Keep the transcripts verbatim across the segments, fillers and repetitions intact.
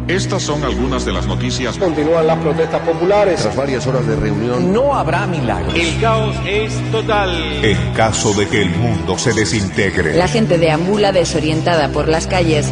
Estas son algunas de las noticias. Continúan las protestas populares. Tras varias horas de reunión, no habrá milagros. El caos es total. En caso de que el mundo se desintegre. La gente deambula desorientada por las calles.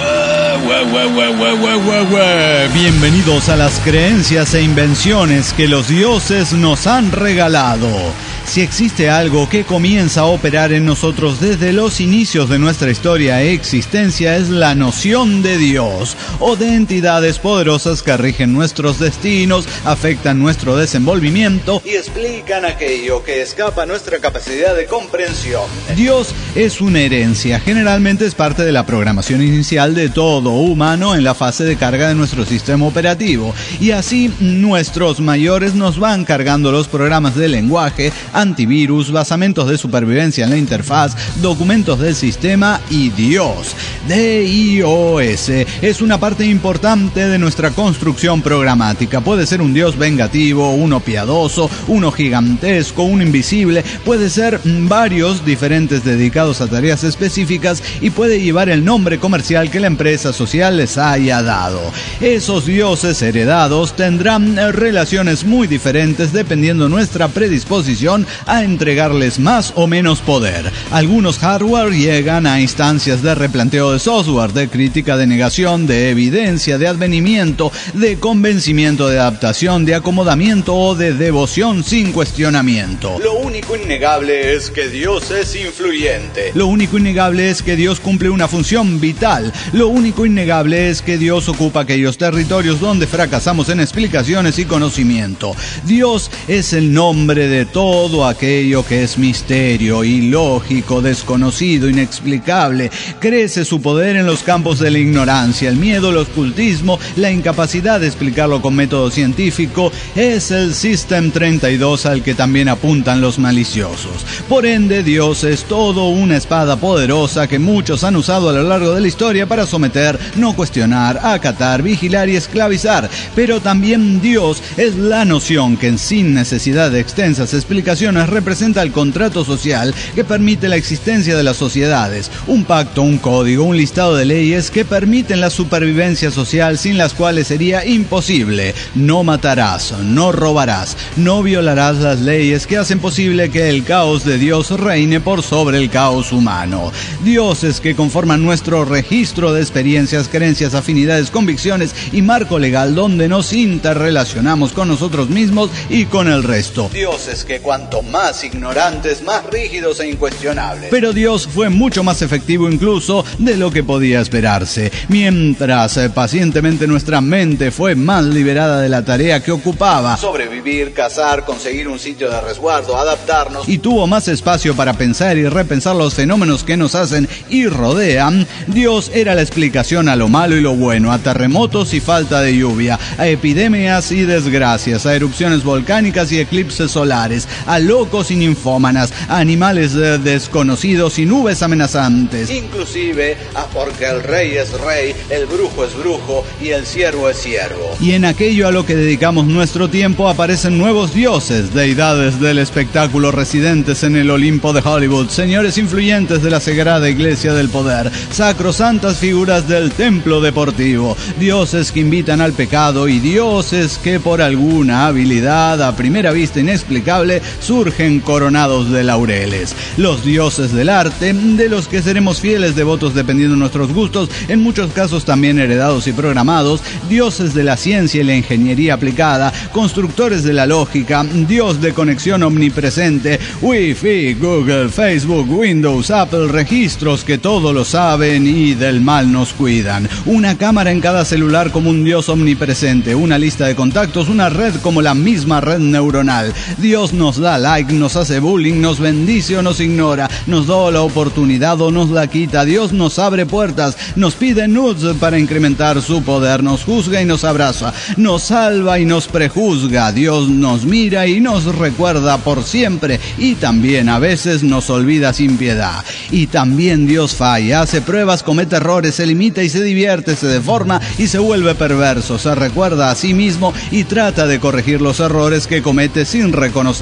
Bienvenidos a las creencias e invenciones que los dioses nos han regalado. Si existe algo que comienza a operar en nosotros desde los inicios de nuestra historia e existencia, es la noción de Dios o de entidades poderosas que rigen nuestros destinos, afectan nuestro desenvolvimiento y explican aquello que escapa a nuestra capacidad de comprensión. Dios es una herencia, generalmente es parte de la programación inicial de todo humano en la fase de carga de nuestro sistema operativo, y así nuestros mayores nos van cargando los programas de lenguaje, antivirus, basamentos de supervivencia en la interfaz, documentos del sistema y Dios. D I O S es una parte importante de nuestra construcción programática. Puede ser un Dios vengativo, uno piadoso, uno gigantesco, uno invisible, puede ser varios diferentes dedicados a tareas específicas y puede llevar el nombre comercial que la empresa social les haya dado. Esos dioses heredados tendrán relaciones muy diferentes dependiendo nuestra predisposición a entregarles más o menos poder. Algunos hardware llegan a instancias de replanteo de software, de crítica, de negación, de evidencia, de advenimiento, de convencimiento, de adaptación, de acomodamiento o de devoción sin cuestionamiento. Lo único innegable es que Dios es influyente. Lo único innegable es que Dios cumple una función vital. Lo único innegable es que Dios ocupa aquellos territorios donde fracasamos en explicaciones y conocimiento. Dios es el nombre de todo aquello que es misterio, ilógico, desconocido, inexplicable. Crece su poder en los campos de la ignorancia, el miedo, el ocultismo, la incapacidad de explicarlo con método científico. Es el System treinta y dos al que también apuntan los maliciosos. Por ende, Dios es todo una espada poderosa que muchos han usado a lo largo de la historia para someter, no cuestionar, acatar, vigilar y esclavizar. Pero también Dios es la noción que, sin necesidad de extensas explicaciones, representa el contrato social que permite la existencia de las sociedades, un pacto, un código, un listado de leyes que permiten la supervivencia social sin las cuales sería imposible. No matarás, no robarás, no violarás las leyes que hacen posible que el caos de Dios reine por sobre el caos humano. Dioses que conforman nuestro registro de experiencias, creencias, afinidades, convicciones y marco legal donde nos interrelacionamos con nosotros mismos y con el resto. Dioses que cuanto más ignorantes, más rígidos e incuestionables. Pero Dios fue mucho más efectivo incluso de lo que podía esperarse. Mientras eh, pacientemente nuestra mente fue más liberada de la tarea que ocupaba, sobrevivir, cazar, conseguir un sitio de resguardo, adaptarnos, y tuvo más espacio para pensar y repensar los fenómenos que nos hacen y rodean, Dios era la explicación a lo malo y lo bueno, a terremotos y falta de lluvia, a epidemias y desgracias, a erupciones volcánicas y eclipses solares, a locos y ninfómanas, a animales eh, desconocidos y nubes amenazantes, inclusive a porque el rey es rey, el brujo es brujo y el siervo es siervo. Y en aquello a lo que dedicamos nuestro tiempo aparecen nuevos dioses, deidades del espectáculo residentes en el Olimpo de Hollywood, señores influyentes de la sagrada iglesia del poder, sacrosantas figuras del templo deportivo, dioses que invitan al pecado y dioses que por alguna habilidad a primera vista inexplicable surgen coronados de laureles. Los dioses del arte, de los que seremos fieles devotos dependiendo de nuestros gustos, en muchos casos también heredados y programados, dioses de la ciencia y la ingeniería aplicada, constructores de la lógica, dios de conexión omnipresente, Wi-Fi, Google, Facebook, Windows, Apple, registros que todo lo saben y del mal nos cuidan, una cámara en cada celular como un dios omnipresente, una lista de contactos, una red como la misma red neuronal. Dios nos da like, nos hace bullying, nos bendice o nos ignora, nos da la oportunidad o nos la quita. Dios nos abre puertas, nos pide nudes para incrementar su poder, nos juzga y nos abraza, nos salva y nos prejuzga. Dios nos mira y nos recuerda por siempre y también a veces nos olvida sin piedad. Y también Dios falla, hace pruebas, comete errores, se limita y se divierte, se deforma y se vuelve perverso, se recuerda a sí mismo y trata de corregir los errores que comete sin reconocerlos.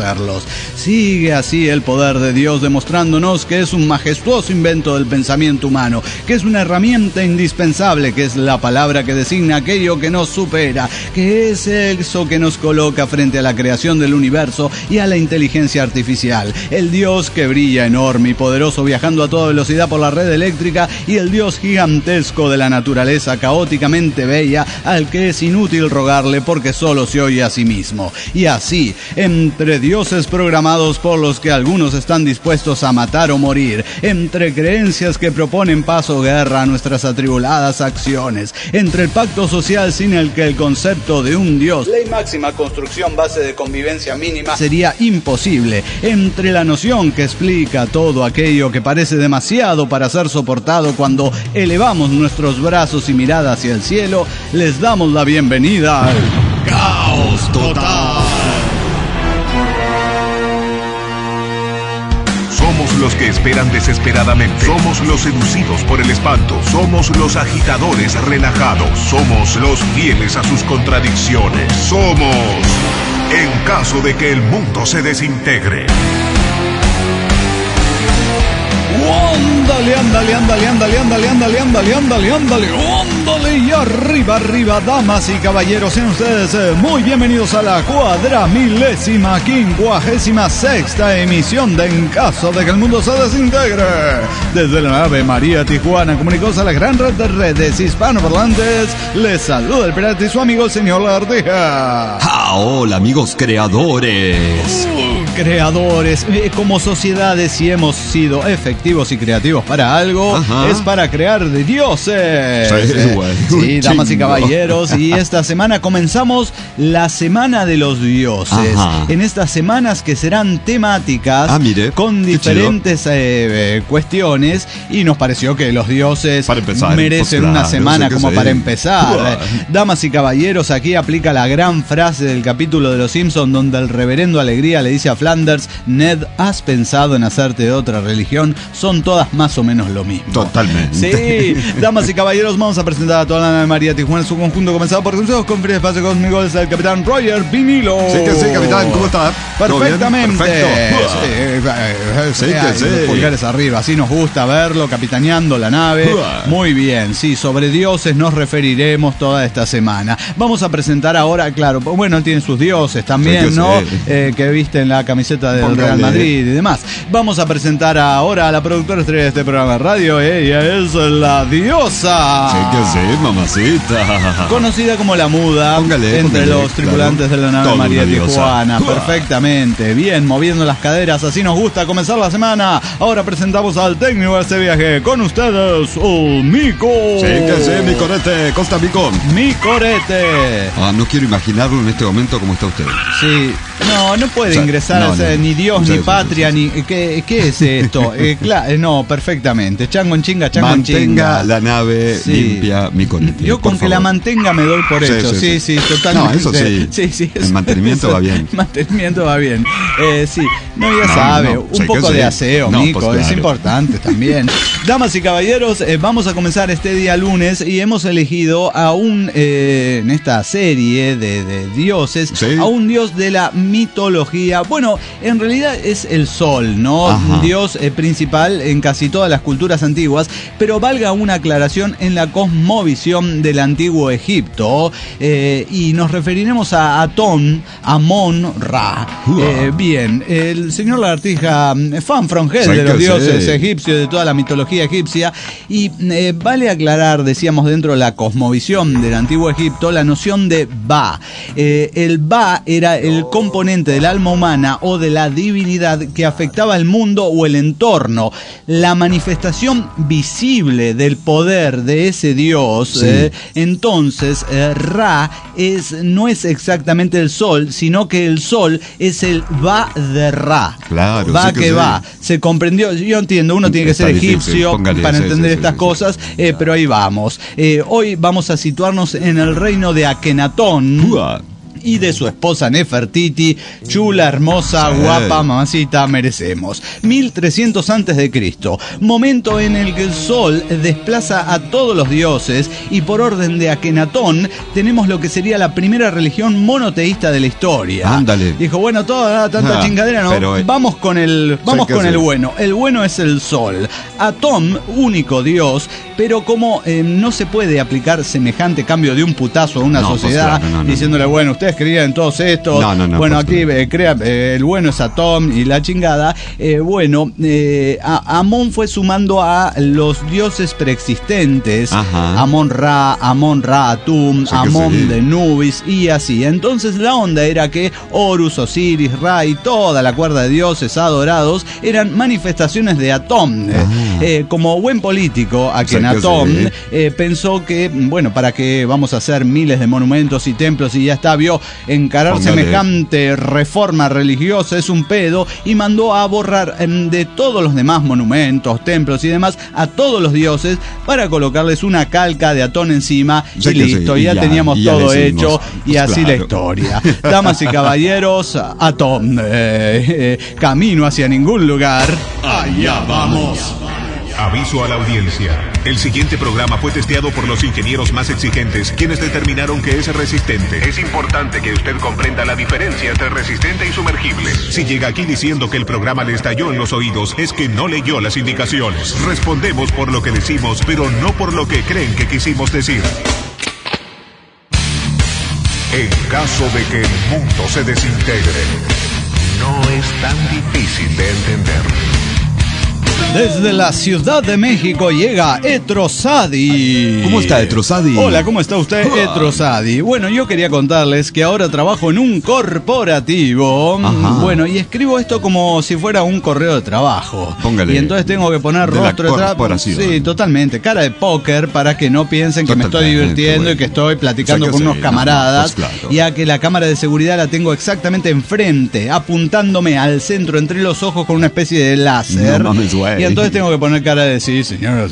Sigue así el poder de Dios demostrándonos que es un majestuoso invento del pensamiento humano, que es una herramienta indispensable, que es la palabra que designa aquello que nos supera, que es eso que nos coloca frente a la creación del universo y a la inteligencia artificial. El Dios que brilla enorme y poderoso viajando a toda velocidad por la red eléctrica, y el Dios gigantesco de la naturaleza caóticamente bella al que es inútil rogarle porque solo se oye a sí mismo. Y así, entre dioses programados por los que algunos están dispuestos a matar o morir, entre creencias que proponen paz o guerra a nuestras atribuladas acciones, entre el pacto social sin el que el concepto de un Dios, ley máxima, construcción, base de convivencia mínima, sería imposible, entre la noción que explica todo aquello que parece demasiado para ser soportado cuando elevamos nuestros brazos y mirada hacia el cielo, les damos la bienvenida al Caos Total. Somos los que esperan desesperadamente. Somos los seducidos por el espanto. Somos los agitadores relajados. Somos los fieles a sus contradicciones. Somos en caso de que el mundo se desintegre. Ándale, ándale, ándale, ándale, ándale, ándale, ándale, ándale, ándale, ándale, y arriba, arriba, damas y caballeros, sean ustedes eh, muy bienvenidos a la cuadramilésima, quincuagésima sexta emisión de En Caso de que el Mundo se Desintegre. Desde la nave María Tijuana, comunicados a la gran red de redes hispanoparlantes, les saluda el pirata y su amigo el señor Lagartija. Ah, hola amigos creadores. Uh, creadores, eh, como sociedades, si hemos sido efectivos y creativos para algo, ajá, es para crear de dioses. Sí, eh, sí, damas y caballeros, y esta semana comenzamos la Semana de los Dioses. Ajá. En estas semanas que serán temáticas, ah, mire, con diferentes eh, cuestiones, y nos pareció que los dioses empezar, merecen pues, una claro, semana como sí. para empezar. Uh. Damas y caballeros, aquí aplica la gran frase del capítulo de Los Simpsons donde el reverendo Alegría le dice a Flanders: Ned, ¿has pensado en hacerte de otra religión? Son todas más o menos lo mismo. Totalmente. Sí, damas y caballeros, vamos a presentar a toda la nave María Tijuana en su conjunto, comenzado por consejos con Free Espacio Cósmico, es el capitán Roger Vinilo. Sí que sí, capitán, ¿cómo está? Perfectamente. Perfecto. Sí, sí, que sí. Los pulgares arriba, así nos gusta verlo, capitaneando la nave. Muy bien, sí, sobre dioses nos referiremos toda esta semana. Vamos a presentar ahora, claro, bueno, tiene sus dioses también, sí, ¿no? Sí. Eh, que viste en la camiseta del Póngale. Real Madrid y demás. Vamos a presentar ahora a la productora estrella de este programa de radio. Ella es la diosa. Sí que sí, mamacita. Conocida como la muda. Póngale, entre póngale, los tripulantes claro. de la nave Todo María Tijuana. Perfectamente. Bien, moviendo las caderas. Así nos gusta comenzar la semana. Ahora presentamos al técnico de este viaje. Con ustedes, el Mico. Sí que sí, mi corete. Costa Mico. Mi corete. Ah, no quiero imaginarlo en este momento como está usted. Sí. No, no puede o sea, ingresar no, no, ni Dios, sí, ni patria, sí, sí, sí. ni... ¿Qué, qué es esto? eh, claro, no, perfectamente. Chango en chinga, chango en chinga. Mantenga la nave sí. limpia, mi corete. Yo con que favor. La mantenga me doy por hecho. Sí, sí, sí, sí, sí totalmente. No, eso sí. Sí, sí. Eso, el mantenimiento eso, va bien. El mantenimiento va bien. Eh, sí, no, ya no, sabe. No, un sé poco de sí. aseo, no, Mico, pues claro. es importante también. Damas y caballeros, eh, vamos a comenzar este día lunes y hemos elegido a un, eh, en esta serie de, de dioses, ¿sí? a un dios de la mitología. Bueno, en realidad es el sol, ¿no? Ajá. Dios eh, principal en casi todas las culturas antiguas, pero valga una aclaración en la cosmovisión del antiguo Egipto, eh, y nos referiremos a Atón, Amón, Ra. Eh, bien, el señor Lagartija, fan from hell de los dioses sí. egipcios, de toda la mitología egipcia, y eh, vale aclarar, decíamos, dentro de la cosmovisión del antiguo Egipto, la noción de Ba. Eh, el Ba era el componente del alma humana o de la divinidad que afectaba el mundo o el entorno. La manifestación visible del poder de ese dios, sí. eh, entonces eh, Ra es, no es exactamente el sol, sino que el sol es el Ba de Ra. Claro, va que, que sí. va. Se comprendió, yo entiendo, uno tiene que Está ser egipcio Póngale, para sí, entender sí, estas sí, cosas, sí. Eh, pero ahí vamos. Eh, hoy vamos a situarnos en el reino de Akenatón. Uah. y de su esposa Nefertiti, chula, hermosa, sí. guapa, mamacita, merecemos. mil trescientos antes de Cristo, momento en el que el sol desplaza a todos los dioses y por orden de Akenatón tenemos lo que sería la primera religión monoteísta de la historia. Ándale. Dijo, bueno, toda tanta ah, chingadera, no, pero, vamos con el vamos con el bueno. El bueno es el sol. Atom, único dios, pero como eh, no se puede aplicar semejante cambio de un putazo a una no, sociedad, pues claro, no, no, diciéndole, bueno, ustedes creían en todos estos, no, no, no, bueno, aquí eh, crea, eh, el bueno es Atom y la chingada, eh, bueno, eh, a, Amón fue sumando a los dioses preexistentes, Ajá. Amón Ra, Amón Ra Atum, sí Amón sí. de Nubis y así. Entonces la onda era que Horus, Osiris, Ra y toda la cuerda de dioses adorados eran manifestaciones de Atom. Ah. Eh, como buen político, Akenatón sí. eh, pensó que, bueno, para que vamos a hacer miles de monumentos y templos y ya está, vio encarar Póngale. semejante reforma religiosa es un pedo y mandó a borrar eh, de todos los demás monumentos, templos y demás a todos los dioses para colocarles una calca de Atón encima y listo, sí. y ya, ya teníamos ya todo hecho y así claro. la historia. Damas y caballeros, Atón, eh, eh, camino hacia ningún lugar. Allá vamos. Aviso a la audiencia. El siguiente programa fue testeado por los ingenieros más exigentes, quienes determinaron que es resistente. Es importante que usted comprenda la diferencia entre resistente y sumergible. Si llega aquí diciendo que el programa le estalló en los oídos, es que no leyó las indicaciones. Respondemos por lo que decimos, pero no por lo que creen que quisimos decir. En caso de que el mundo se desintegre, no es tan difícil de entender. Desde la Ciudad de México llega Etrosadi. ¿Cómo está Etrosadi? Hola, ¿cómo está usted, Etrosadi? Bueno, yo quería contarles que ahora trabajo en un corporativo. Ajá. Bueno, y escribo esto como si fuera un correo de trabajo. Póngale. Y entonces tengo que poner de rostro de trabajo. Sí, totalmente. Cara de póker para que no piensen que totalmente, me estoy divirtiendo bueno. y que estoy platicando o sea, con unos sí, camaradas. No, pues claro. Ya que la cámara de seguridad la tengo exactamente enfrente, apuntándome al centro entre los ojos con una especie de láser. No mames, güey. Y entonces tengo que poner cara de sí, señora,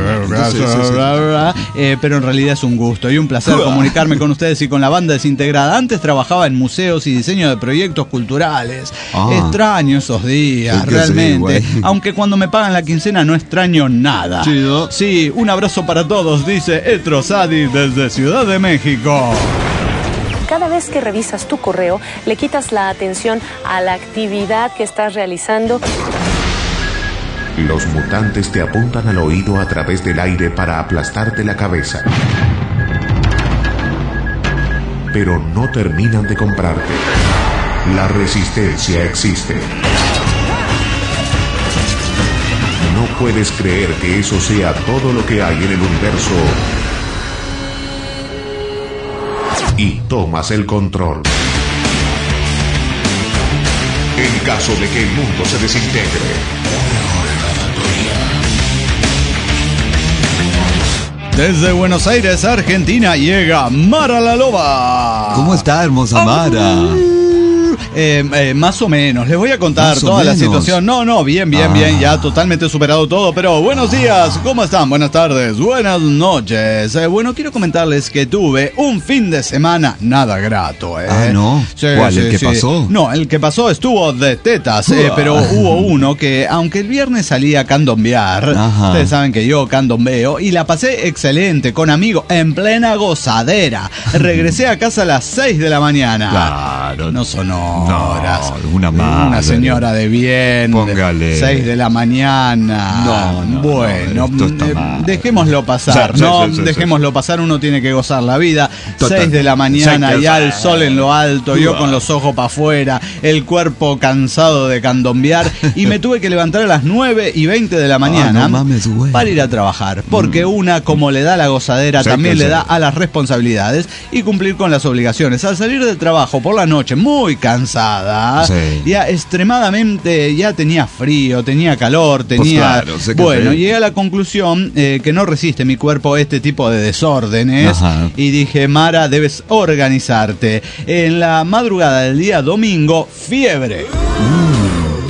eh, pero en realidad es un gusto y un placer comunicarme con ustedes y con la banda desintegrada. Antes trabajaba en museos y diseño de proyectos culturales. Ah. Extraño esos días, realmente. Sí, aunque cuando me pagan la quincena no extraño nada. Chido. Sí, un abrazo para todos, dice Etrosadi desde Ciudad de México. Cada vez que revisas tu correo, le quitas la atención a la actividad que estás realizando. Los mutantes te apuntan al oído a través del aire para aplastarte la cabeza. Pero no terminan de comprarte. La resistencia existe. No puedes creer que eso sea todo lo que hay en el universo. Y tomas el control. En caso de que el mundo se desintegre. Desde Buenos Aires, Argentina, llega Mara la Loba. ¿Cómo está, hermosa Mara? Eh, eh, más o menos, les voy a contar más toda la situación. No, no, bien, bien, ah. bien, ya totalmente superado todo. Pero buenos días, ¿cómo están? Buenas tardes, buenas noches. Eh, bueno, quiero comentarles que tuve un fin de semana nada grato. Eh. Ah, ¿no? Sí, ¿Cuál? Sí, ¿El que sí. pasó? No, el que pasó estuvo de tetas, eh, pero hubo uno que, aunque el viernes salí a candombear, Ajá. ustedes saben que yo candombeo, y la pasé excelente, con amigos, en plena gozadera. Regresé a casa a las seis de la mañana. Claro. No sonó. No, una madre. Una señora de bien. Póngale. seis de la mañana. No, no. Bueno, no, dejémoslo pasar, sí, ¿no? Sí, sí, sí, dejémoslo sí. pasar, uno tiene que gozar la vida. seis de la mañana, ya el sol en lo alto, yo con los ojos para afuera, el cuerpo cansado de candombear, y me tuve que levantar a las nueve y veinte de la mañana ah, no mames, para ir a trabajar. Porque mm. una, como le da la gozadera, sí, también le sí. da a las responsabilidades y cumplir con las obligaciones. Al salir del trabajo por la noche, muy cansado, Sí. ya extremadamente, ya tenía frío, tenía calor, tenía... Pues claro, bueno, llegué a la conclusión eh, que no resiste mi cuerpo este tipo de desórdenes. Ajá. Y dije, Mara, debes organizarte. En la madrugada del día domingo, fiebre. Mm.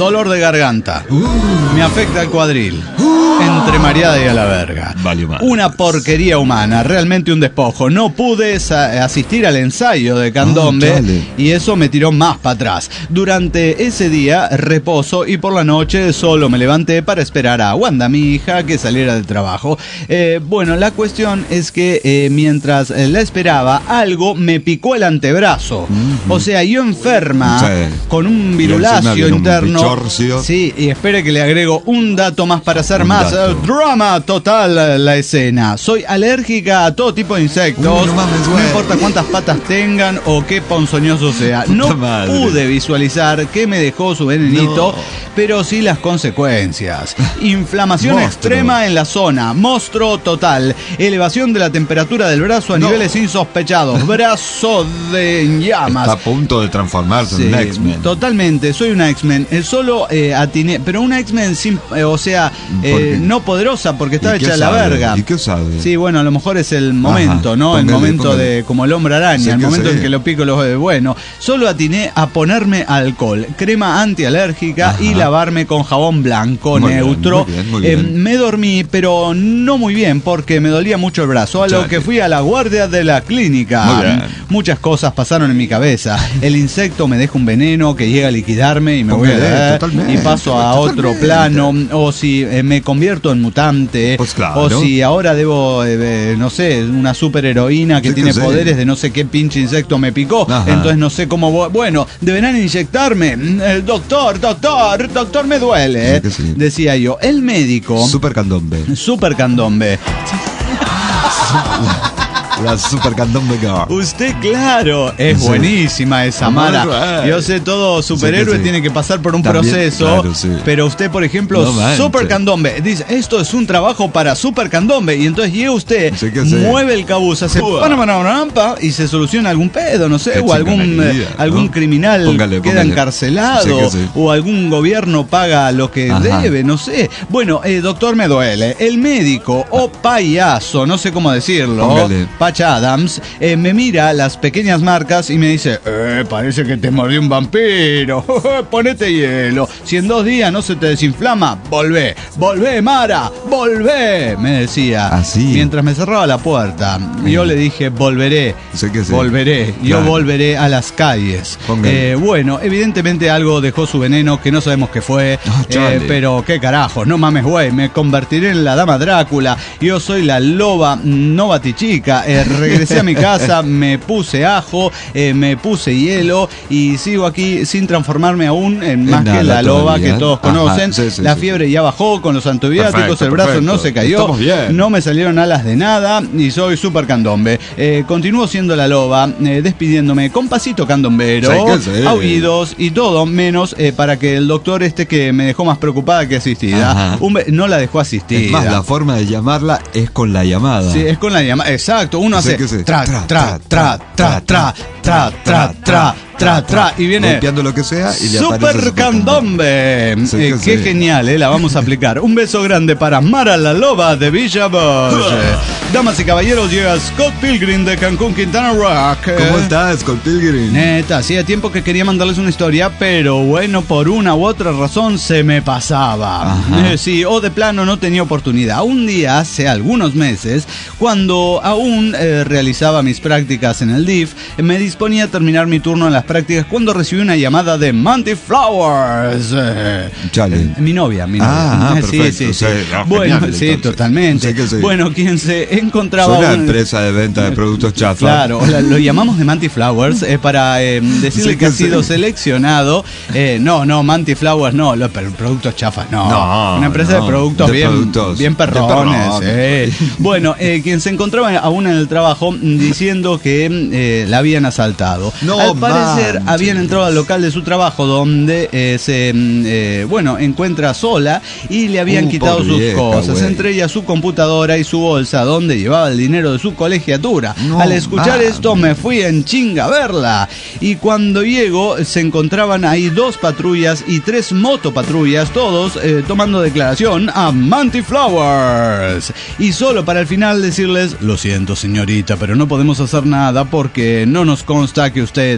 dolor de garganta. Uh. Me afecta el cuadril. Uh. Entre mareada y a la verga. Vale, una porquería humana, realmente un despojo. No pude sa- asistir al ensayo de candombe oh, y eso me tiró más para atrás. Durante ese día reposo y por la noche solo me levanté para esperar a Wanda, mi hija, que saliera del trabajo. Eh, bueno, la cuestión es que eh, mientras eh, la esperaba, algo me picó el antebrazo. Mm-hmm. O sea, yo enferma, sí, con un virulacio interno. Un sí, y espere que le agrego un dato más para hacer un más uh, drama total la, la escena. Soy alérgica a todo tipo de insectos. Uy, no, mames, no importa cuántas patas tengan o qué ponzoñoso sea. Puta no madre. Pude visualizar qué me dejó su venenito, no, pero sí las consecuencias. Inflamación extrema en la zona, monstruo total, elevación de la temperatura del brazo a no. niveles insospechados, brazo de llamas. Está a punto de transformarse sí, en un X-Men. Totalmente, soy una X-Men. Eh, solo eh, atiné, pero una X-Men sin, eh, o sea, eh, no poderosa porque estaba hecha la verga. ¿Y qué sabe? Sí, bueno, a lo mejor es el momento, ajá, ¿no? Póngale, el momento póngale. de como el hombre araña, sí, el momento sé. en que lo pico los dedos. Bueno, solo atiné a ponerme alcohol, crema antialérgica, ajá, y lavarme con jabón blanco muy neutro. Bien, muy bien, muy bien. Eh, me dormí, pero no muy bien porque me dolía mucho el brazo, a lo que fui a la guardia de la clínica. Muy bien. Muchas cosas pasaron en mi cabeza. El insecto me deja un veneno que llega a liquidarme y me Póngale, voy a dar y paso a totalmente. otro plano, o si eh, me convierto en mutante, pues claro. o si ahora debo, eh, no sé, una superheroína que sí, tiene que poderes sé. de no sé qué pinche insecto me picó, ajá, entonces no sé cómo voy. Bueno, deberán inyectarme. El doctor, doctor, doctor me duele, sí sí. decía yo. El médico. Super candombe. Super candombe. La Super Candombe Girl. Usted, claro, es sí. buenísima esa Mara. Yo sé, todo superhéroe sí sí. tiene que pasar por un También, proceso. Claro, sí. Pero usted, por ejemplo, no Super Candombe, dice, esto es un trabajo para Super Candombe. Y entonces llega usted, sí mueve el cabuz, hace panampa y se soluciona algún pedo, no sé, Qué o algún, eh, algún ¿no? criminal póngale, queda póngale. encarcelado, sí sí. o algún gobierno paga lo que Ajá. debe, no sé. Bueno, eh, doctor, me duele. El médico o payaso, no sé cómo decirlo, póngale. Adams, eh, me mira las pequeñas marcas y me dice, eh, parece que te mordió un vampiro, ponete hielo, si en dos días no se te desinflama, volvé, volvé Mara, volvé, me decía, así, mientras me cerraba la puerta. Yo le dije, volveré, sé que sé. volveré, yo claro. volveré a las calles. Eh, bueno, evidentemente algo dejó su veneno que no sabemos qué fue, oh, eh, pero qué carajo, no mames güey, me convertiré en la dama Drácula, yo soy la loba no batichica. Eh, regresé a mi casa, me puse ajo, eh, me puse hielo y sigo aquí sin transformarme aún en más Nada, que la loba todavía. que todos Ajá, conocen. Sí, sí, la sí. fiebre ya bajó con los antibióticos, perfecto, el brazo perfecto. no se cayó, no me salieron alas de nada y soy super candombe. Eh, continúo siendo la loba, eh, despidiéndome con pasito candombero, sí, aullidos y todo, menos eh, para que el doctor este que me dejó más preocupada que asistida, un, no la dejó asistida. Es más, la forma de llamarla es con la llamada. Sí, es con la llamada, exacto. Uno hace tra, tra, tra, tra, tra, tra, tra, tra, tra, tra, tra, y viene golpeando lo que sea y le Super Candombe. Sí, eh, qué sí. genial, eh, la vamos a aplicar. Un beso grande para Mara la Loba de Villa Bosch. Damas y caballeros, llega Scott Pilgrim de Cancún, Quintana Rock. ¿Cómo está Scott Pilgrim? Neta, hacía tiempo que quería mandarles una historia, pero bueno, por una u otra razón se me pasaba. Eh, sí, o de plano no tenía oportunidad. Un día, hace algunos meses, cuando aún eh, realizaba mis prácticas en el D I F, me disponía a terminar mi turno en las prácticas cuando recibí una llamada de Manti Flowers. Chale. Eh, mi novia, mi novia. Ah, sí, perfecto. sí, sí. sí. No, bueno, genial, sí, entonces. totalmente. Sí, sí. Bueno, quien se encontraba... Es una un... empresa de venta de productos chafa. Claro, la, lo llamamos de Manti Flowers eh, para eh, decirle sí, que ha sido sí. seleccionado. Eh, no, no, Manti Flowers no, los productos chafas no. no una empresa no, de productos de bien, productos, bien perrones. Eh. Bueno, eh, quien se encontraba aún en el trabajo diciendo que eh, la habían asaltado. No, Al parecer man, habían entrado al local de su trabajo donde eh, se eh, bueno encuentra sola y le habían uh, quitado sus vieja, cosas, wey. entre ellas su computadora y su bolsa donde llevaba el dinero de su colegiatura. No, Al escuchar man. esto me fui en chinga a verla y cuando llego se encontraban ahí dos patrullas y tres motopatrullas, todos eh, tomando declaración a Manti Flowers. Y solo para el final decirles, lo siento señorita, pero no podemos hacer nada porque no nos consta que usted trabaje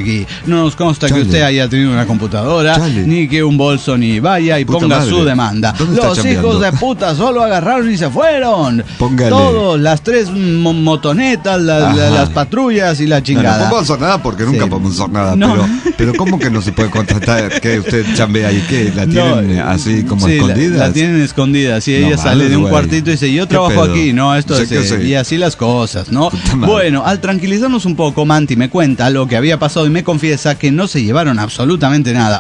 aquí. No nos consta Chale. que usted haya tenido una computadora, Chale. ni que un bolso, ni vaya y Puta ponga madre. su demanda. ¿Dónde está Los chambeando? hijos de puta solo agarraron y se fueron. Póngale. Todos, las tres mo- motonetas, la- la- Ajá. las patrullas y la No, no chingada. podemos hacer nada porque nunca Sí. podemos hacer nada. No. Pero, pero ¿cómo que no se puede contratar? ¿Que usted chambea ahí? ¿Qué? ¿La No, tienen así como sí, la- escondidas? La, tienen escondida, sí, No ella sale mames, de un güey. cuartito y dice, yo ¿Qué trabajo pedo? aquí, no, esto Sé es, que eh, sí. y así las cosas, ¿no? Puta madre. Bueno, al tranquilizarnos un poco, Manti me cuenta lo que había pasado y me confiesa que no se llevaron absolutamente nada.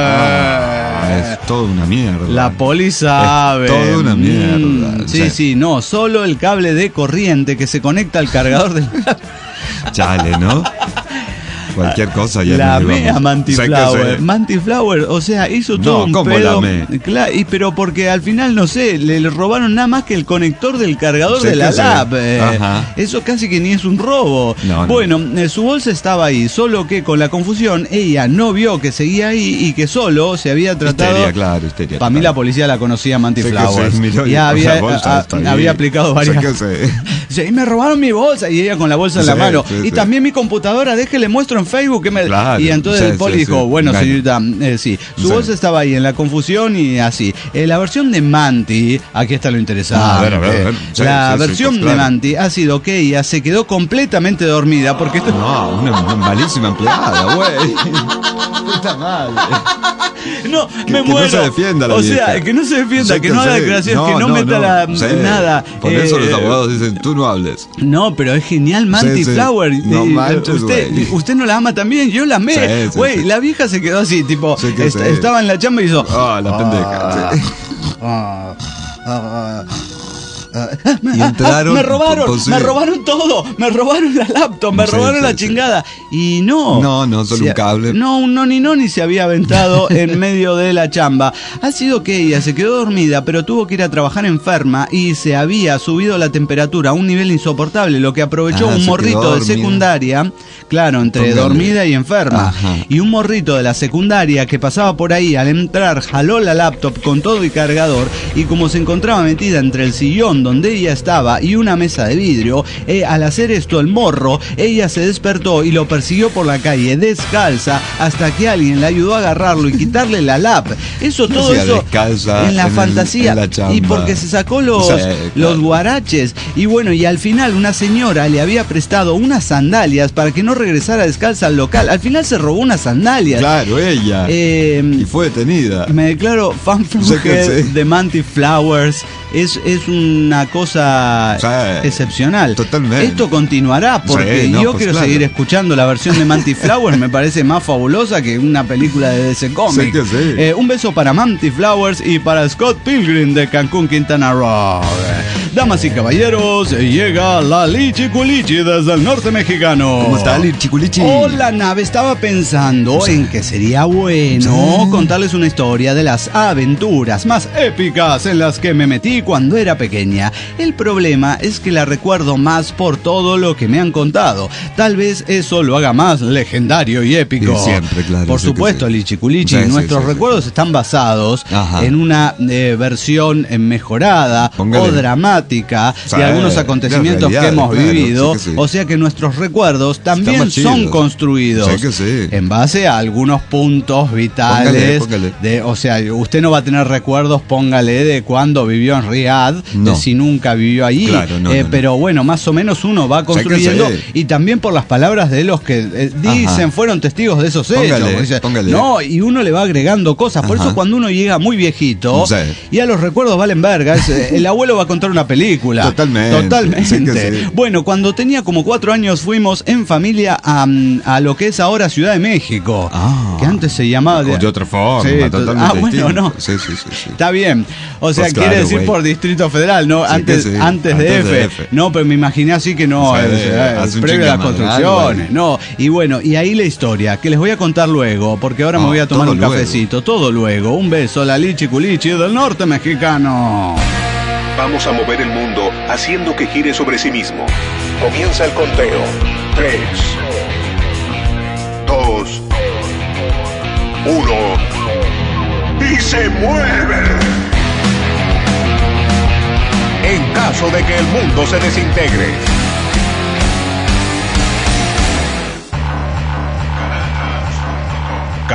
Ah, es toda una mierda. La poli sabe. Es toda una mierda. Mm, sí, Sí. sí, no, solo el cable de corriente que se conecta al cargador del... Chale, ¿no? Cualquier cosa ya La nos mea llevamos. Mantiflower. Sé que sí. Mantiflower, o sea, hizo todo No, un ¿cómo pedo. la me? Claro, y pero porque al final, no sé, le, le robaron nada más que el conector del cargador Sé de la que sí. lab. eh. Ajá. Eso casi que ni es un robo. No, no. Bueno, eh, su bolsa estaba ahí, solo que con la confusión ella no vio que seguía ahí y que solo se había tratado. Histeria, claro, histeria. Para mí la policía la conocía Mantiflower. Sé que sí, miró, Y y había, la bolsa a- está ahí. había aplicado varias. Sé que sí. Sí, y me robaron mi bolsa y ella con la bolsa en la Sí, mano. sí, y sí. también mi computadora, déjele muestro en Facebook que me. Claro, y entonces sí, el poli sí, dijo, sí. bueno, Bueno. señorita, eh, sí. Su Sí. bolsa estaba ahí en la confusión y así. Eh, la versión de Manti, aquí está lo interesante. Ah, a ver, a ver, a ver. Sí, la sí, sí, versión pues, de claro. Manti ha sido que ella se quedó completamente dormida porque esto. No, una, una malísima empleada, güey. Puta madre. No, Que- me que no muero. se defienda la O sea, vieja. que no se defienda, Sé que, no haga sí. declaraciones, que no, no, meta no, la, sí. nada. Por eso Eh, los abogados dicen, tú no hables. No, pero es genial Manti Sí, sí. Flower. No Eh, manches, usted, güey. usted no la ama también, yo la amé. Sí, sí, Güey, sí. la vieja se quedó así, tipo, Sí que est- sí. estaba en la chamba y hizo. Ah, la pendeja. sí. Ah, ah, ah, Y entraron, me robaron, pues, sí. me robaron todo, me robaron la laptop, me Sí, robaron sí, la sí. chingada. Y no. No, no, solo Se- un cable. No, un no ni no ni se había aventado en medio de la chamba. Ha sido que ella se quedó dormida, pero tuvo que ir a trabajar enferma y se había subido la temperatura a un nivel insoportable, lo que aprovechó Ah, un se morrito quedó de dormida. secundaria, claro, entre Póngale. dormida y enferma. Ajá. Y un morrito de la secundaria que pasaba por ahí al entrar jaló la laptop con todo y cargador y como se encontraba metida entre el sillón donde ella estaba y una mesa de vidrio, eh, al hacer esto el morro, ella se despertó y lo persiguió por la calle descalza hasta que alguien le ayudó a agarrarlo y quitarle la lap. Eso, ¿Qué todo hacía eso descalza en la en el- fantasía en la chamba? y porque se sacó los, Sí, claro. los guaraches y bueno, y al final una señora le había prestado unas sandalias para que no regresara descalza al local. Al final se robó unas sandalias. Claro, ella. Eh, y fue detenida. Me declaro fan from Sé que hell sí. de Manti Flowers. Es, es una cosa Sí, excepcional. totalmente. Esto continuará porque Sí, no, yo pues quiero claro. seguir escuchando la versión de Manti Flowers. Me parece más fabulosa que una película de D C Comics. Sé que sí. Eh, un beso para Manti Flowers y para Scott Pilgrim de Cancún, Quintana Roo. Damas y caballeros, llega la Lichi Culichi desde el norte mexicano. ¿Cómo está, Lichiculichi? Hola, nave. Estaba pensando en que sería bueno contarles una historia de las aventuras más épicas en las que me metí cuando era pequeña. El problema es que la recuerdo más por todo lo que me han contado. Tal vez eso lo haga más legendario y épico. Y siempre, claro, Por sé que supuesto, sí. Lichiculichi. Sí, sí, Nuestros sí, sí. recuerdos están basados Ajá. en una eh, versión eh, mejorada Póngale. o dramática Sí, de algunos de acontecimientos que realidades, hemos claro, vivido. sí que sí. O sea que nuestros recuerdos también más chido. son construidos Sí que sí. en base a algunos puntos vitales. Póngale, póngale. De, o sea, usted no va a tener recuerdos, póngale, de cuando vivió en Riyadh, No. de si nunca vivió allí. Claro, no, Eh, no, no. pero bueno, más o menos uno va construyendo. sí. Y también por las palabras de los que eh, dicen, Ajá. fueron testigos de esos Póngale, hechos. Porque dice, póngale. no, y uno le va agregando cosas. Por Ajá. eso cuando uno llega muy viejito, Sí. y a los recuerdos valen verga, es, eh, el abuelo va a contar una película. Totalmente. Totalmente. Sí que sí. Bueno, cuando tenía como cuatro años fuimos en familia a, a lo que es ahora Ciudad de México. Ah. Que antes se llamaba... O de otra forma, Sí, to- totalmente Ah, bueno, distinto. no. Sí, sí, sí, sí. Está bien. O sea, Pues quiere claro, decir güey. por Distrito Federal, ¿no? Sí antes, que sí. antes, de, Antes F. de F. No, pero me imaginé así que no, Sí, es, eh, hace un previo a las chingamadral, construcciones. güey. No, y bueno, y ahí la historia, que les voy a contar luego, porque ahora me Ah, voy a tomar todo un luego. cafecito, todo luego. Un beso a la Lichi Culichi del norte mexicano. Vamos a mover el mundo haciendo que gire sobre sí mismo. Comienza el conteo. Tres, dos, uno. ¡Y se mueve! En caso de que el mundo se desintegre.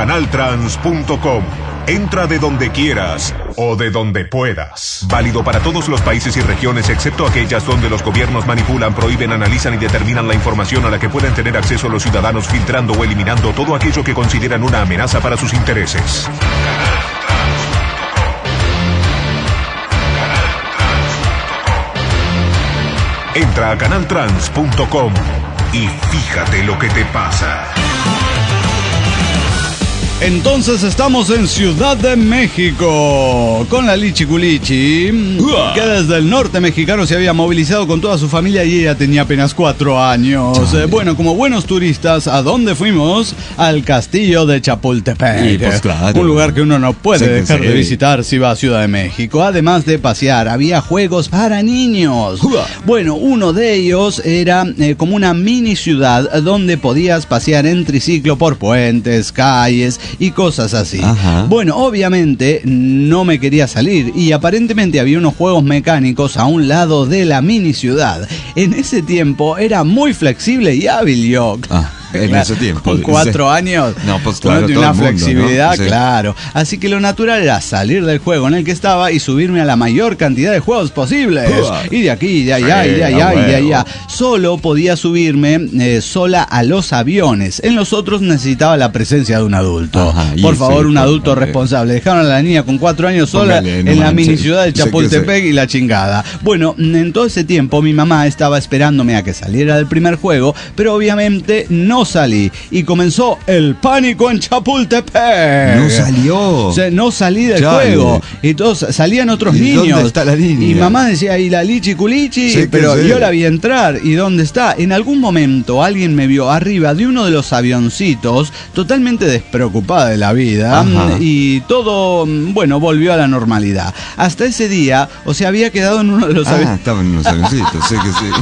canaltrans punto com. Entra de donde quieras o de donde puedas. Válido para todos los países y regiones excepto aquellas donde los gobiernos manipulan, prohíben, analizan y determinan la información a la que pueden tener acceso los ciudadanos, filtrando o eliminando todo aquello que consideran una amenaza para sus intereses. Entra a canaltrans punto com y fíjate lo que te pasa. Entonces estamos en Ciudad de México con la Lichi Culichi, que desde el norte mexicano se había movilizado con toda su familia y ella tenía apenas cuatro años. Eh, bueno, como buenos turistas, ¿a dónde fuimos? Al castillo de Chapultepec. Y pues claro. Un lugar que uno no puede Sí, dejar sí. de visitar si va a Ciudad de México. Además de pasear, había juegos para niños. Bueno, uno de ellos era eh, como una mini ciudad donde podías pasear en triciclo por puentes, calles y cosas así. Ajá. Bueno, obviamente no me quería salir y aparentemente había unos juegos mecánicos a un lado de la mini ciudad. En ese tiempo era muy flexible y hábil yo. Ah, en Claro, ese tiempo. con cuatro años. No, pues uno claro, tiene todo una el mundo, flexibilidad, ¿no? Sí. claro. Así que lo natural era salir del juego en el que estaba y subirme a la mayor cantidad de juegos posibles. Uah. Y de aquí, y de allá, Sí, y de a allá, y de huevo. allá. Solo podía subirme eh, sola a los aviones. En los otros necesitaba la presencia de un adulto. Ajá, y Por sí, favor, un por adulto favor. responsable. Dejaron a la niña con cuatro años sola Póngale, no en la manches. mini ciudad de Sí que Chapultepec sí. y la chingada. Bueno, en todo ese tiempo mi mamá estaba esperándome a que saliera del primer juego, pero obviamente no salí y comenzó el pánico en Chapultepec. No salió. O sea, no salí del Chale. juego. Y todos salían otros ¿Y niños. dónde está la niña? Y mamá decía, ¿y la Lichi Culichi? Sí que pero sí. yo la vi entrar. ¿Y dónde está? En algún momento alguien me vio arriba de uno de los avioncitos, totalmente despreocupada de la vida. Ajá. Y todo, bueno, volvió a la normalidad. Hasta ese día, o sea, había quedado en uno de los Ah, avioncitos. estaban en unos avioncitos, sí que sí.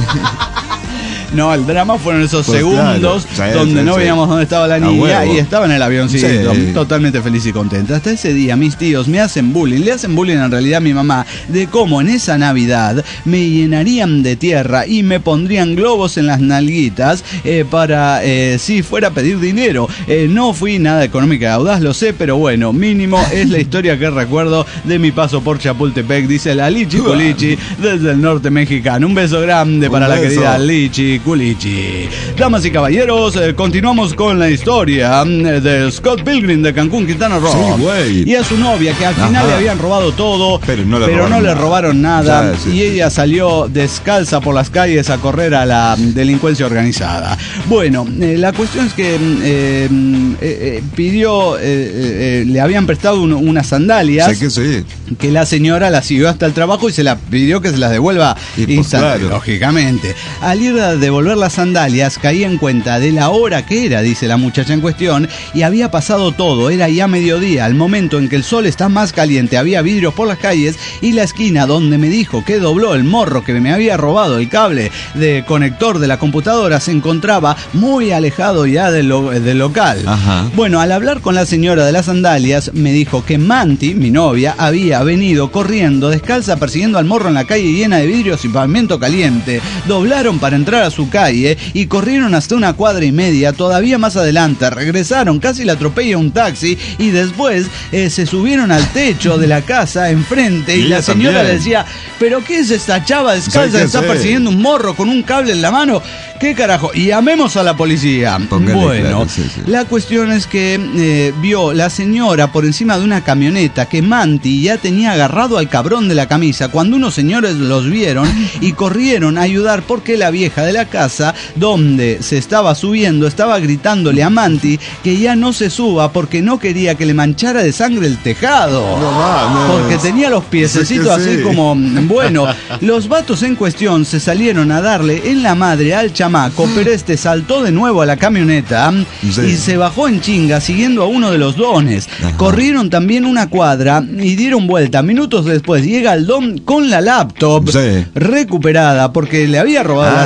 No, el drama fueron esos Pues segundos claro, sí, donde sí, no sí. veíamos dónde estaba la A niña huevo. y estaba en el avioncito, Sí. totalmente feliz y contenta. Hasta ese día mis tíos me hacen bullying, le hacen bullying en realidad a mi mamá, de cómo en esa Navidad me llenarían de tierra y me pondrían globos en las nalguitas eh, para, eh, si fuera a pedir dinero. Eh, no fui nada económica y audaz, lo sé, pero bueno, mínimo es la historia que recuerdo de mi paso por Chapultepec, dice la Lichi Culichi desde el norte mexicano. Un beso grande Un para la beso. querida Lichi Culichi. Damas y caballeros, eh, continuamos con la historia mm, de Scott Pilgrim de Cancún, Quintana Roo. Sí, güey. Y a su novia, que al final Ajá. le habían robado todo, Pero no le pero robaron no le nada. robaron nada. Ya, sí, y sí. ella salió descalza por las calles a correr a la mm, delincuencia organizada. Bueno, eh, la cuestión es que mm, eh, mm, eh, eh, pidió, eh, eh, eh, le habían prestado un- unas sandalias. Sé que sí. Que la señora la siguió hasta el trabajo y se la pidió que se las devuelva Y pues, instant- claro. lógicamente. Al ir a devolver las sandalias, caí en cuenta de la hora que era, dice la muchacha en cuestión, y había pasado todo, era ya mediodía, al momento en que el sol está más caliente, había vidrios por las calles y la esquina donde me dijo que dobló el morro que me había robado el cable de conector de la computadora se encontraba muy alejado ya del, lo- del local. Ajá. Bueno, al hablar con la señora de las sandalias, me dijo que Manti, mi novia, había venido corriendo descalza persiguiendo al morro en la calle llena de vidrios y pavimento caliente. Doblaron para entrar a su calle y corrieron hasta una cuadra y media, todavía más adelante. Regresaron, casi la atropella un taxi y después eh, se subieron al techo de la casa enfrente y Y la ella señora también. le decía, ¿pero qué es esta chava descalza Sí, que que está sí. persiguiendo un morro con un cable en la mano? ¿Qué carajo? Y llamemos a la policía. Póngale, Bueno, claro, sí, sí. la cuestión es que eh, vio la señora por encima de una camioneta que Manti ya tenía agarrado al cabrón de la camisa cuando unos señores los vieron y corrieron a ayudar porque la vieja de la casa donde se estaba subiendo estaba gritándole a Manti que ya no se suba porque no quería que le manchara de sangre el tejado. No mames. Porque tenía los piececitos Sí que así sí. como, bueno, los vatos en cuestión se salieron a darle en la madre al chamaco, pero este saltó de nuevo a la camioneta Sí. y se bajó en chinga siguiendo a uno de los dones. Ajá. Corrieron también una cuadra y dieron vuelta. Minutos después llega el don con la laptop Sí. recuperada porque le había robado Ah, la le laptop.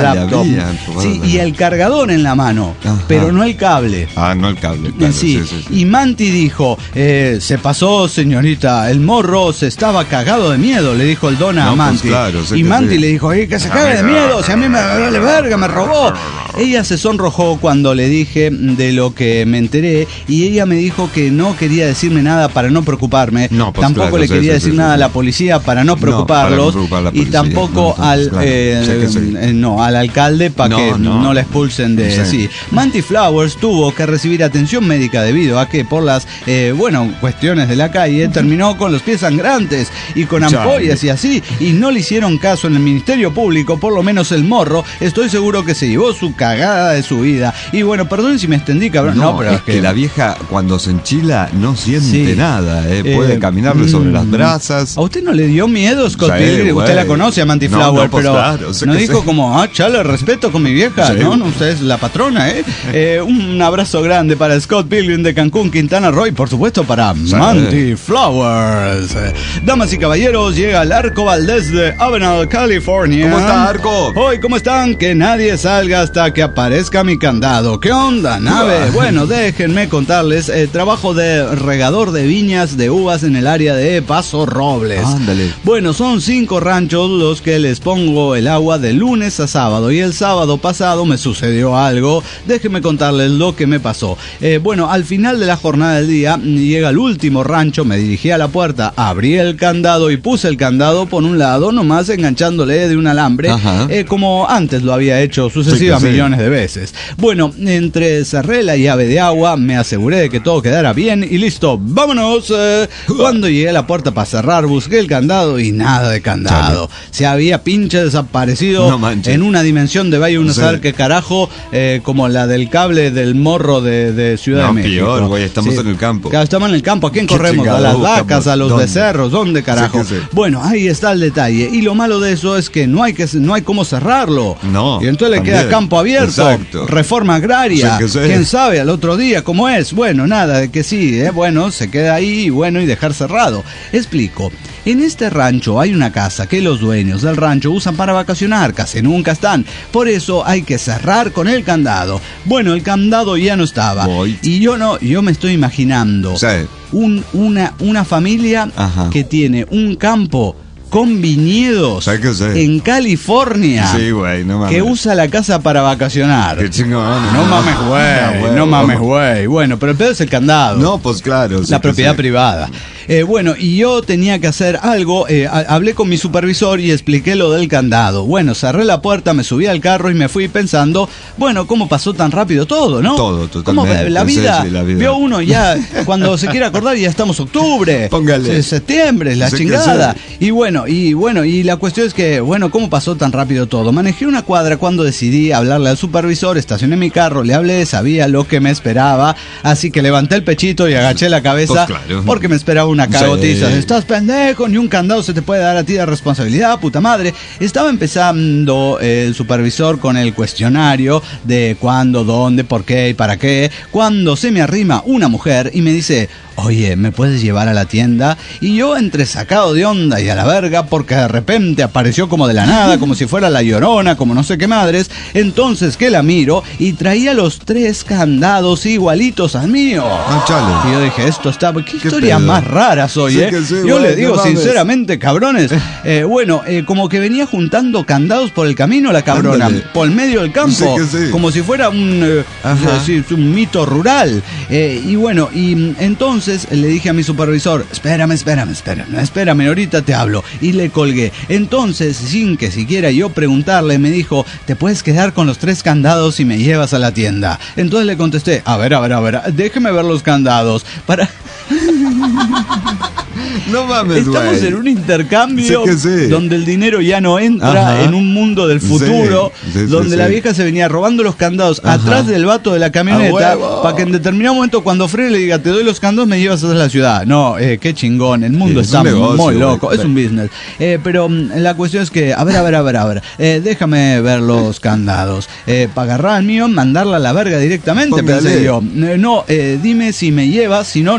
tenía. Sí, y el cargador en la mano, Ajá. pero no el cable. Ah, no el cable. Claro, sí. sí, sí, sí. Y Manti dijo, eh, se pasó, señorita, el morro se estaba cagado de miedo, le dijo el Dona No, a Manti. pues claro, sé y que Manti sí. le dijo, eh, que se cague de miedo, si a mí me vale verga, me robó. Ella se sonrojó cuando le dije de lo que me enteré y ella me dijo que no quería decirme nada para no preocuparme. No, pues tampoco claro, le sí, quería sí, decir sí, nada sí. a la policía para no preocuparlos. No, para no preocupar a la y policía, tampoco no, al claro, eh, sé que sí. eh, no, al alcalde para No, que no. no. la expulsen de Sí. sí. Manti Flowers tuvo que recibir atención médica debido a que por las eh, bueno, cuestiones de la calle terminó con los pies sangrantes y con Chale. ampollas y así, y no le hicieron caso en el Ministerio Público, por lo menos el morro, estoy seguro que se llevó su cagada de su vida. Y bueno, perdón si me extendí, cabrón. No, No, pero es que... la vieja cuando se enchila no siente Sí. nada, eh. Puede Eh, caminarle sobre mm, las brasas. ¿A usted no le dio miedo, Scott Sí, Pilgrim? Usted güey. la conoce a Manti No, Flower, no, pues pero claro, sé no que dijo sí. como, ah, chale, respeto con mi vieja. Sí. No, no, usted es la patrona, ¿eh? Eh, Un abrazo grande para Scott Pilgrim de Cancún, Quintana Roo, y por supuesto para Sí. Manti Flowers. Eh, Damas y caballeros, llega el Arco Valdés de Avenal, California. ¿Cómo está, Arco? Hoy, ¿cómo están? Que nadie salga hasta que aparezca mi candado. ¿Qué onda, nave? Bueno, déjenme contarles, eh, trabajo de regador de viñas de uvas en el área de Paso Robles. Ándale. Bueno, son cinco ranchos los que les pongo el agua de lunes a sábado, y el sábado pasado me sucedió algo. Déjenme contarles lo que me pasó. Eh, bueno, al final de la jornada del día llega el último rancho, me dirigí a la puerta, abrí el candado y puse el candado por un lado, nomás enganchándole de un alambre, eh, como antes lo había hecho sucesivas Sí, que sí. millones de veces. Bueno, entre cerré la llave de agua, me aseguré de que todo quedara bien y listo, vámonos. Eh, cuando llegué a la puerta para cerrar, busqué el candado y nada de candado. Se había pinche desaparecido No manches. en una dimensión de vaya uno a Sí. saber qué carajo, eh, como la del cable del morro de, de Ciudad No, de México. peor, güey, estamos en el campo. Claro, estamos en el campo. ¿A quién ¿Qué corremos? A chingado las buscamos? vacas, a los ¿Dónde? becerros, ¿dónde carajo? Sí, que sí. Bueno, ahí está el detalle. Y lo malo de eso es que no hay que no hay cómo cerrarlo. No, Y entonces le también. queda campo abierto. Exacto. Reforma agraria. Sí, que sí. ¿Quién sabe al otro día cómo es? Bueno, nada, de que sí, ¿eh? Bueno, se queda ahí y bueno, y dejar cerrado. Explico. En este rancho hay una casa que los dueños del rancho usan para vacacionar, casi nunca están. Por eso hay que cerrar con el candado. Bueno, el candado ya no estaba. Voy. Y yo no, yo me estoy imaginando Sí. un, una, una familia Ajá. que tiene un campo con viñedos ¿Sabes qué sé? en California, Sí, güey, no mames. que usa la casa para vacacionar. Qué chingón. No mames, güey, no mames, ¿cómo? güey. Bueno, pero el pedo es el candado. No, pues claro. sí La que propiedad sí. privada. Eh, bueno, y yo tenía que hacer algo, eh, ha- hablé con mi supervisor y expliqué lo del candado. Bueno, cerré la puerta, me subí al carro y me fui pensando, bueno, ¿cómo pasó tan rápido todo, no? Todo, ¿Cómo, totalmente. la, Sí, vida, sí, la vida. vio uno ya, cuando se quiere acordar ya estamos octubre, Póngale. se- septiembre, la Sí que chingada. sí. Y bueno, y bueno, y la cuestión es que, bueno, ¿cómo pasó tan rápido todo? Manejé una cuadra cuando decidí hablarle al supervisor, estacioné mi carro, le hablé, sabía lo que me esperaba, así que levanté el pechito y agaché la cabeza, Pues claro. porque me esperaba una cagotiza. Sí. Estás pendejo, ni un candado se te puede dar a ti de responsabilidad, puta madre. Estaba empezando eh, el supervisor con el cuestionario de cuándo, dónde, por qué y para qué, cuando se me arrima una mujer y me dice, oye, ¿me puedes llevar a la tienda? Y yo entre sacado de onda y a la verga, porque de repente apareció como de la nada, como si fuera la Llorona, como no sé qué madres. Entonces que la miro y traía los tres candados igualitos al mío. Ah, chale. Y yo dije, esto está... ¿Qué, historia pedo? más rara soy, Sí eh? que sí, yo güey, le digo no mames. sinceramente, cabrones, eh, bueno, eh, como que venía juntando candados por el camino la cabrona, Ándale. por el medio del campo, Sí que sí. como si fuera un, eh, Ajá. sí, un mito rural. Eh, y bueno, y mm, entonces le dije a mi supervisor, espérame, espérame, espérame, espérame, ahorita te hablo. Y le colgué. Entonces, sin que siquiera yo preguntarle, me dijo, te puedes quedar con los tres candados y me llevas a la tienda. Entonces le contesté, a ver, a ver, a ver, déjeme ver los candados. Para... No mames, Estamos güey. en un intercambio Sí que sí. donde el dinero ya no entra, Ajá. en un mundo del futuro, Sí, sí, sí, donde sí. la vieja se venía robando los candados Ajá. atrás del vato de la ¡A camioneta huevo! para que en determinado momento cuando frene le diga, te doy los candados, me llevas a la ciudad. No, eh, qué chingón, el mundo Sí, es está un negocio, muy güey. loco, es un business. Eh, pero mm, la cuestión es que, a ver, a ver, a ver, a ver, eh, déjame ver los candados. Eh, para agarrar al mío, mandarla a la verga directamente, Póngale. pensé yo. Eh, no, eh, dime si me llevas, si no, no te muestro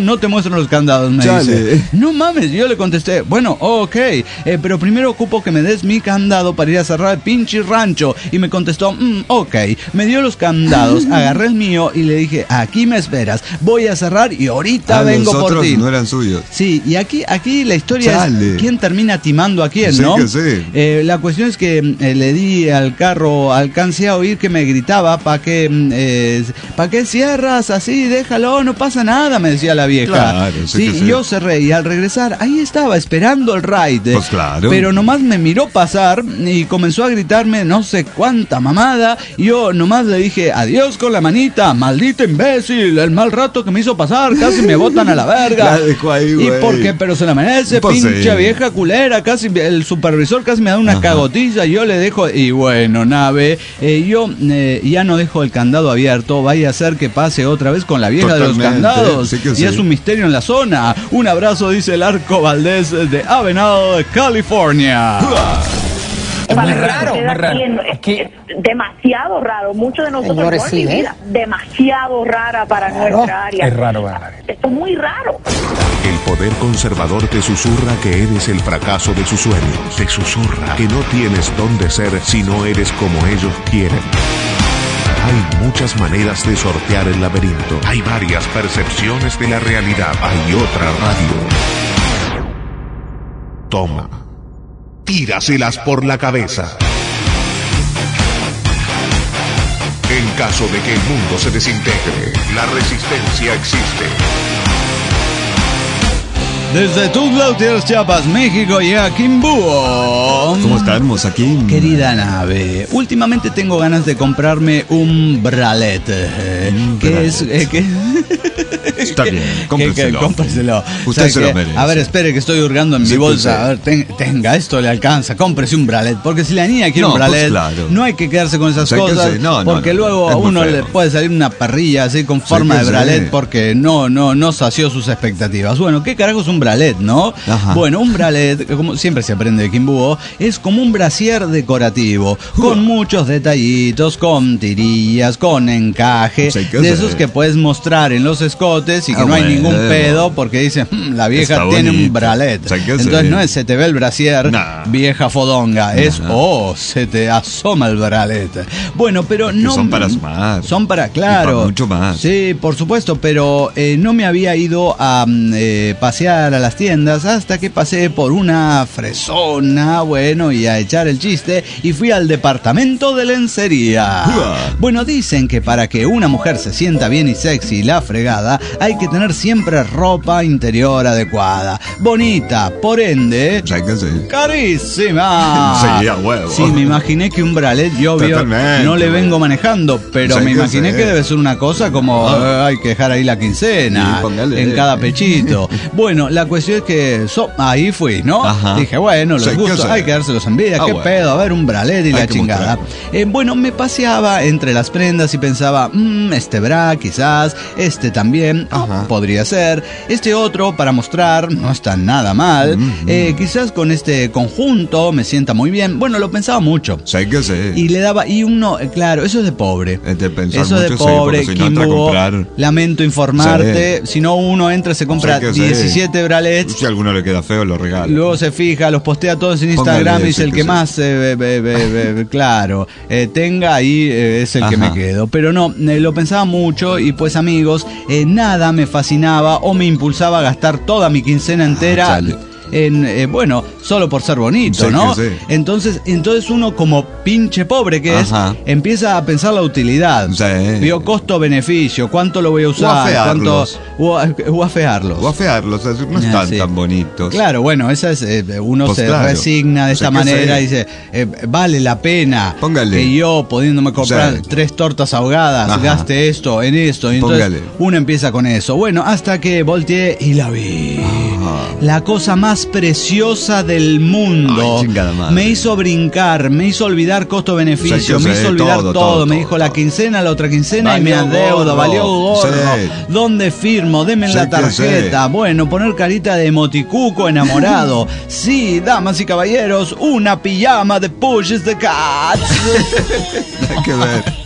muestro los candados, me Chale. dice. No mames, yo le contesté, bueno, ok, eh, pero primero ocupo que me des mi candado para ir a cerrar el pinche rancho. Y me contestó, mm, ok. Me dio los candados, agarré el mío y le dije, aquí me esperas, voy a cerrar y ahorita Ah, vengo los por otros ti. no eran suyos. Sí, y aquí, aquí la historia Chale. es quién termina timando a quién, Sí ¿no? que sí. Eh, la cuestión es que eh, le di al carro, alcancé a oír que me gritaba, ¿para qué, eh, ¿pa qué cierras así? Déjalo, no pasa nada, me decía la vieja. Claro, sí sí, que sí. y yo cerré y al regresar, ahí estaba esperando el ride. Pues claro. Pero nomás me miró pasar y comenzó a gritarme no sé cuánta mamada. Y yo nomás le dije, adiós con la manita, maldito imbécil, el mal rato que me hizo pasar, casi me botan a la verga. La dejó ahí, ¿Y güey. por qué? Pero se la merece, Pues pinche sí. vieja culera, casi el supervisor casi me da una Ajá. cagotilla, yo le dejo, y bueno, nave, eh, yo eh, ya no dejo el candado abierto, vaya a ser que pase otra vez con la vieja de los Totalmente, candados, sí que y sí. es un misterio en la zona. Un abrazo, dice el Arco Valdés de Avenado, California. Es Para muy que raro, usted muy raro. haciendo, es, Aquí- es demasiado raro. Muchos de nosotros, Señores, no, sí, mi ¿eh? vida, demasiado rara para Claro, nuestra área. es raro, ¿verdad? Esto es muy raro. El poder conservador te susurra que eres el fracaso de sus sueños. Te susurra que no tienes dónde ser si no eres como ellos quieren. Hay muchas maneras de sortear el laberinto. Hay varias percepciones de la realidad. Hay otra radio. Toma. Tíraselas por la cabeza. En caso de que el mundo se desintegre, la resistencia existe. Desde Tuxtla Gutiérrez, Chiapas, México, llega Kim Búho. ¿Cómo está, hermosa Kim? Querida nave, últimamente tengo ganas de comprarme un bralet. eh, Un que bralet. es eh, que Está bien, que- que- cómprenselo. cómpreselo. Usted O sea se lo que- merece. A ver, espere que estoy hurgando en mi Sí, bolsa. pues, A ver, ten- tenga, esto le alcanza. Cómprese un bralet. Porque si la niña quiere No, un bralet, pues, claro. no hay que quedarse con esas O sea, que cosas. sí. No, no, porque no, luego es a muy uno feo. le puede salir una parrilla así con forma que de sí. bralet porque no, no, no sació sus expectativas. Bueno, ¿qué carajo es un bralet, no? Ajá. Bueno, un bralet, como siempre se aprende de Kim Búho, es como un brasier decorativo, con muchos detallitos, con tirillas, con encaje, O sea, ¿qué de hace? esos que puedes mostrar en los escotes y que Ah, no hay bueno. ningún pedo porque dicen, "Mm, la vieja Está tiene un bonito. bralet". O sea, ¿qué hace? Entonces no es se te ve el brasier, Nah. vieja fodonga, es, Nah. oh, se te asoma el bralet. Bueno, pero Que no... son para sumar. Son para, Y claro. para mucho más. Sí, por supuesto, pero eh, no me había ido a mm, eh, pasear a las tiendas hasta que pasé por una fresona, bueno, y a echar el chiste, y fui al departamento de lencería. Uah. Bueno, dicen que para que una mujer se sienta bien y sexy y la fregada, hay que tener siempre ropa interior adecuada, bonita, por ende, O sea, que sí. carísima. Sí, a huevo. Sí, me imaginé que un bralet, yo obvio, Totalmente, no le güey. vengo manejando, pero Sí, me que imaginé sí. que debe ser una cosa como Ah. eh, hay que dejar ahí la quincena Sí, póngale. en cada pechito. Bueno, la cuestión es que so- ahí fui, ¿no? Ajá. Dije, bueno, los Sí, que gustos, sí. hay que dárselos en vida, Ah, qué bueno. pedo, a ver, un bralet y Hay la que chingada. mostrarlo. Eh, bueno, me paseaba entre las prendas y pensaba, mmm, este bra quizás, este también, oh, Ajá. podría ser, este otro para mostrar, no está nada mal, Mm, Eh, quizás con este conjunto me sienta muy bien. Bueno, lo pensaba mucho. O sea, que sí. Y le daba, y uno, eh, claro, eso es de pobre. Es de pensar Eso de mucho, sí, pobre, porque si no Kim entra a Búho, comprar. lamento informarte, si no uno entra, se compra O sea que sí. diecisiete bralets, Si a alguno le queda feo, lo regala. luego se fija, los postea todos en Instagram Póngale y es ese el que que sí. más, eh, be- be- be- be- claro, eh, tenga ahí eh, es el que Ajá. me quedo. Pero no, eh, lo pensaba mucho y pues amigos, eh, nada me fascinaba o me impulsaba a gastar toda mi quincena entera. Ah, chale. En, eh, bueno, solo por ser bonito, Sí, ¿no? que sí. Entonces, entonces uno como pinche pobre que Ajá. es, empieza a pensar la utilidad. Sí. Vio costo-beneficio, cuánto lo voy a usar, cuánto afearlos. o, a- o afearlos. O afearlos, o sea, no están Ah, sí. tan bonitos. Claro, bueno, esa es eh, uno Pues se claro. resigna de O sea, esta que manera sí. y dice, eh, vale la pena Póngale. que yo pudiéndome comprar Sí. tres tortas ahogadas, Ajá. gaste esto en esto. Y entonces Póngale. uno empieza con eso. Bueno, hasta que volteé y la vi. Ajá. La cosa más preciosa del mundo. Ay, chingada madre. Me hizo brincar, me hizo olvidar costo-beneficio, O sea, que me sí, hizo olvidar todo, todo. todo, me todo, dijo la todo. quincena, la otra quincena y me Valió adeudo, gorro. valió gorro. Sí. ¿Dónde firmo? Deme Sí, la que tarjeta. Bueno, poner carita de moticuco enamorado. Sí, damas y caballeros, una pijama de Push the Cats. Hay que ver.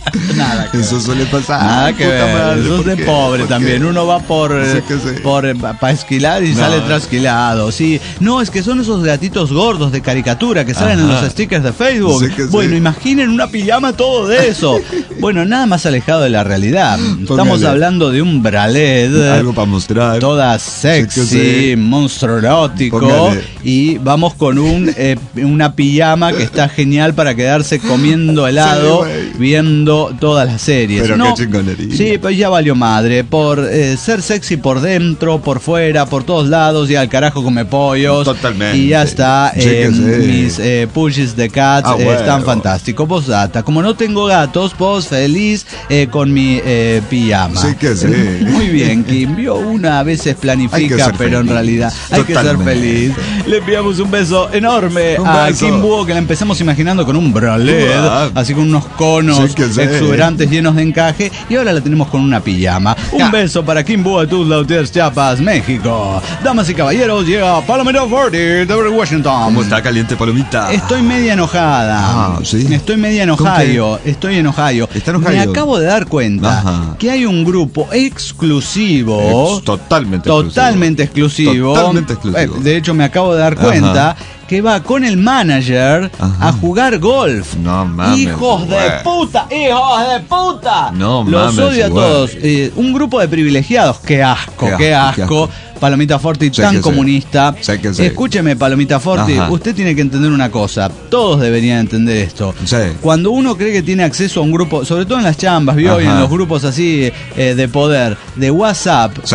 Nada que Eso ver. suele pasar. Nada que Puta ver. madre, Eso es ¿por de qué? pobre ¿Por también. qué? Uno va por, Sí eh, que sí. por eh, para esquilar y No. sale trasquilado. Sí. No, es que son esos gatitos gordos de caricatura que salen en Ajá. los stickers de Facebook. Sí que sí. Bueno, imaginen una pijama todo de eso. Bueno, nada más alejado de la realidad. Estamos Póngale. hablando de un bralette. Algo para mostrar. Toda sexy, Sí que sí. monstruo erótico. Póngale. Y vamos con un eh, una pijama que está genial para quedarse comiendo helado, Sí, güey. viendo todas las series. Pero No, qué chingonería. sí, pues ya valió madre. Por eh, ser sexy por dentro, por fuera, por todos lados, y al carajo come pollos. Totalmente. Y ya está. Sí que eh, sí. Mis eh, pushes de cats Ah, eh, huevo. están fantásticos. Vos, data. Como no tengo gatos, vos feliz eh, con mi eh, pijama. Sí que sí. Muy bien, Kim. Vio una a veces Hay que planifica, ser pero en feliz. realidad hay que ser Totalmente. feliz. Le enviamos un beso enorme Un a beso. Kim Búho, que la empezamos imaginando con un bralette, Ah. así con unos conos Sí que sí. exuberantes llenos de encaje, y ahora la tenemos con una pijama. Un Ya. beso para Kim Búho de Tuzla Utiers, Chiapas, México. Damas y caballeros, llega Palomero cuarenta de Washington. ¿Cómo está caliente palomita? Estoy media enojada. Ah, ¿sí? Estoy media en ¿Con Ohio. Estoy en Ohio. ¿Está en Ohio? Me acabo de dar cuenta Ajá. que hay un grupo exclusivo. Ex- totalmente Totalmente exclusivo. Totalmente exclusivo. Eh, De hecho, me acabo de dar Ajá. cuenta que va con el manager Ajá. a jugar golf. No mames, ¡Hijos de güey. puta! ¡Hijos de puta! No Los mames, odio a güey. todos. Eh, un grupo de privilegiados. ¡Qué asco! Qué ¡Qué asco, asco! qué asco. Palomita Forti, Sí tan que sí. comunista. Sí que sí. Escúcheme, Palomita Forti, Ajá. usted tiene que entender una cosa. Todos deberían entender esto. Sí. Cuando uno cree que tiene acceso a un grupo, sobre todo en las chambas, ¿vio? Y en Ajá. los grupos así eh, de poder, de WhatsApp, Sí,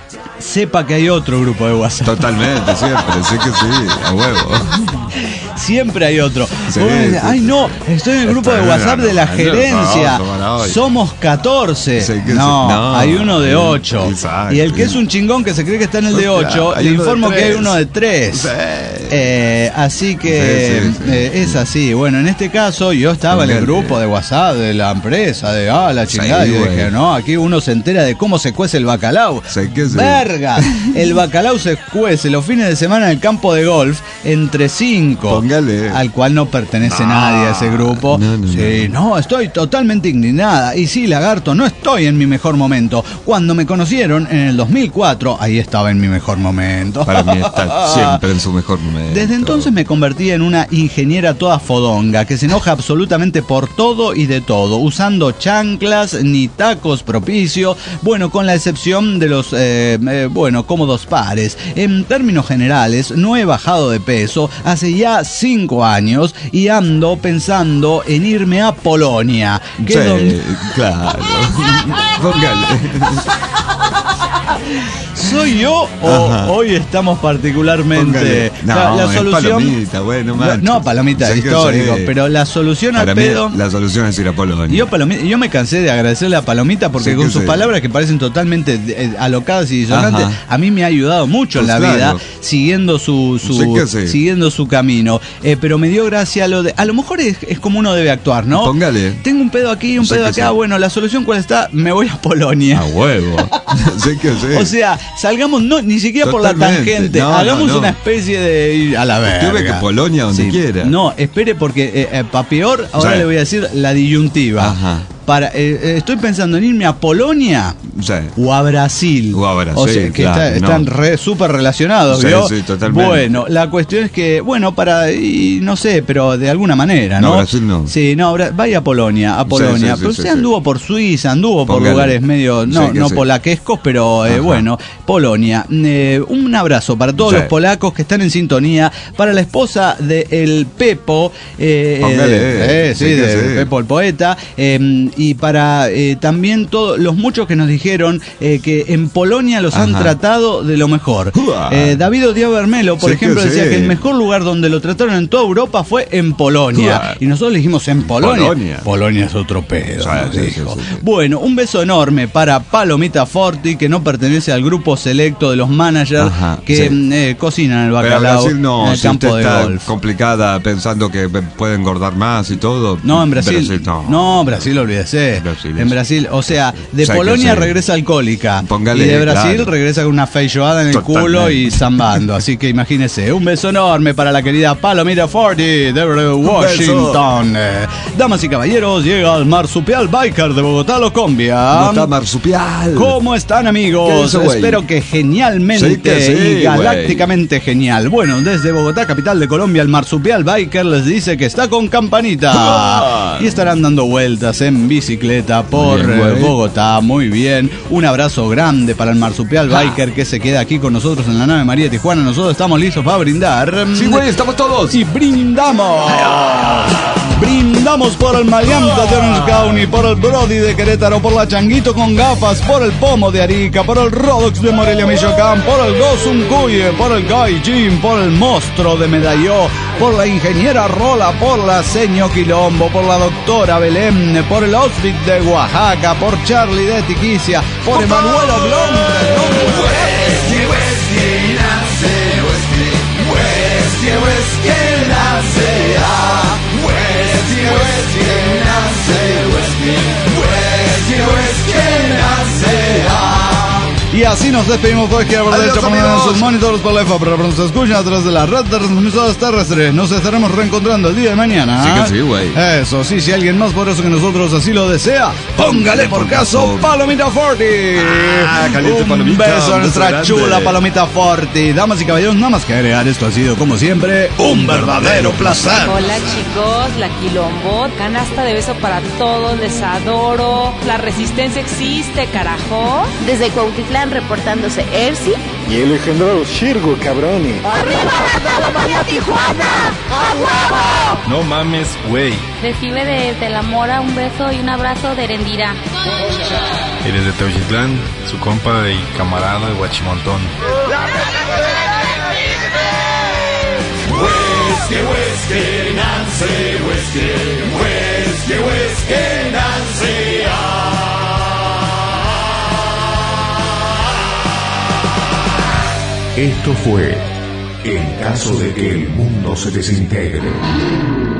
sepa que hay otro grupo de WhatsApp. totalmente, siempre. Sí que sí, a huevo. Siempre hay otro. Sí, Vos me decís, sí, ay sí. no, estoy en el grupo de Está WhatsApp bien, de la no, gerencia. no, no, no. Somos catorce. Sí, que sí. No, No, hay uno de ocho. exacto. Y el que es un chingón que se cree que está en el de ocho, Hay le uno de informo que hay tres. uno de tres. Sí. Eh, así que Sí, sí, sí. eh, es así. Bueno, en este caso yo estaba en el Póngale. grupo de WhatsApp de la empresa, de ah, la chingada. Sí, y güey. dije, no, aquí uno se entera de cómo se cuece el bacalao. Sí, que sí. Verga, el bacalao se cuece los fines de semana en el campo de golf entre cinco. Póngale. Al cual no pertenece No, nadie a ese grupo. no, no, sí, no. estoy totalmente indignada. Y sí, lagarto, no estoy en mi mejor momento. Cuando me conocieron en el dos mil cuatro, ahí estaba en mi mejor momento. Para mí está siempre en su mejor momento. Desde entonces me convertí en una ingeniera toda fodonga que se enoja absolutamente por todo y de todo, usando chanclas ni tacos propicios, bueno, con la excepción de los, eh, eh, bueno, cómodos pares. En términos generales, no he bajado de peso hace ya cinco años y ando pensando en irme a Polonia, que Sí, es donde... claro. Póngale. ¿Soy yo o Ajá. hoy estamos particularmente... Póngale. No, la, la es solución... palomita, güey, no No, manches. no, palomita Sé que histórico, sí. pero la solución Para al mí, pedo... la solución es ir a Polonia. Yo, Palomita- yo me cansé de agradecerle a Palomita porque Sí con que sus sí. palabras que parecen totalmente eh, alocadas y disonantes, Ajá. a mí me ha ayudado mucho Pues en la claro. vida, siguiendo su, su Sí que sí. siguiendo su camino. Eh, pero me dio gracia lo de, a lo mejor es, es como uno debe actuar, ¿no? Póngale. Tengo un pedo aquí, un Sí pedo que acá, sí. bueno, la solución cuál está, me voy a Polonia. A huevo. Sí que sí. O sea, salgamos no ni siquiera por la Totalmente. tangente, No, hagamos no, no. una especie de ir a la verga. Usted ve que Polonia donde quiera. No, espere porque eh, eh, para peor ahora Sí. le voy a decir la disyuntiva. Ajá. Para, eh, eh, estoy pensando en irme a Polonia Sí. o a Brasil. O a Brasil, O sea, que claro, está- están no. re súper relacionados, Sí, ¿vio? sí, totalmente. Bueno, la cuestión es que, bueno, para, y no sé, pero de alguna manera, ¿no? No, Brasil no. Sí, no, Bra- vaya a Polonia, a Sí, Polonia. sí, sí, pero sí, usted sí. anduvo por Suiza, anduvo por Póngale. lugares medio, no, Sí que no sí. polaquescos, pero eh, Ajá. bueno, Polonia. Eh, un abrazo para todos Sí. los polacos que están en sintonía, para la esposa de el Pepo, eh, Póngale, eh, sí, sí que de sí. Pepo el poeta, eh, y para eh, también todos los muchos que nos dijeron eh, que en Polonia los han Ajá. tratado de lo mejor. Uah. Eh, David Odiao Bermelo, por Sí que ejemplo, decía sí. que el mejor lugar donde lo trataron en toda Europa fue en Polonia. Uah. Y nosotros le dijimos en Polonia. Polonia. Polonia es otro pedo, Sí, nos sí, dijo. sí, sí, sí. Bueno, un beso enorme para Palomita Forti, que no pertenece al grupo selecto de los managers Ajá, que sí. eh, cocinan el Pero bacalao Brasil no, en el si campo usted de está golf. complicada pensando que puede engordar más y todo. No, en Brasil, no. no, Brasil, olvídate. sí. Brasil, En Brasil, o sea, de O sea, que Polonia sí. regresa alcohólica. Póngale, y de Brasil claro. regresa con una feijoada en el Totalmente. culo y zambando. Así que imagínese, un beso enorme para la querida Palomita Forti de Washington. Eh, Damas y caballeros, llega el marsupial biker de Bogotá, Locombia. No está marsupial. ¿Cómo están, ¿Qué amigos? dice, güey? Espero que genialmente Sí que sí, y galácticamente genial. Bueno, desde Bogotá, capital de Colombia, el marsupial biker les dice que está con campanita. Ah. Y estarán dando vueltas en bicicleta por Muy bien, eh, güey. Bogotá. Muy bien. Un abrazo grande para el marsupial biker que se queda aquí con nosotros en la nave María de Tijuana. Nosotros estamos listos para brindar. Sí, güey, estamos todos. Y brindamos. Brindamos por el Maleanta de Orange County, por el Brody de Querétaro, por la Changuito con gafas, por el Pomo de Arica, por el Rodox de Morelia, Michoacán, por el Gozuncuye, por el Gaijin, por el Monstruo de Medalló, por la Ingeniera Rola, por la Seño Quilombo, por la Doctora Belén, por el Outfit de Oaxaca, por Charlie de Tiquicia, por Emanuel Oblonga. Y así nos despedimos por aquí a la derecha, poniendo sus monitores por la F A, pero pronto se escuchan a través de la red de transmisoras terrestres. Nos estaremos reencontrando el día de mañana. Sí que sí, güey. Eso sí, si alguien más poderoso que nosotros así lo desea, póngale por caso Palomita Forti. Ah, caliente Un palomita, beso a un beso nuestra grande. chula Palomita Forti. Damas y caballeros, nada más que agregar, esto ha sido como siempre un verdadero placer. Hola chicos, la Quilombo, canasta de beso para todos, les adoro. La resistencia existe, carajo. Desde Cuautitlán reportándose Ersi. Y el legendario Shirgo, cabroni. No mames, güey. Recibe desde la Mora un beso y un abrazo de Erendira. Eres de Teuchitlán, su compa y camarada de Guachimontón. Whisky, whisky, Nancy, whisky, whisky, whisky, Nancy. Esto fue En caso de que el mundo se desintegre.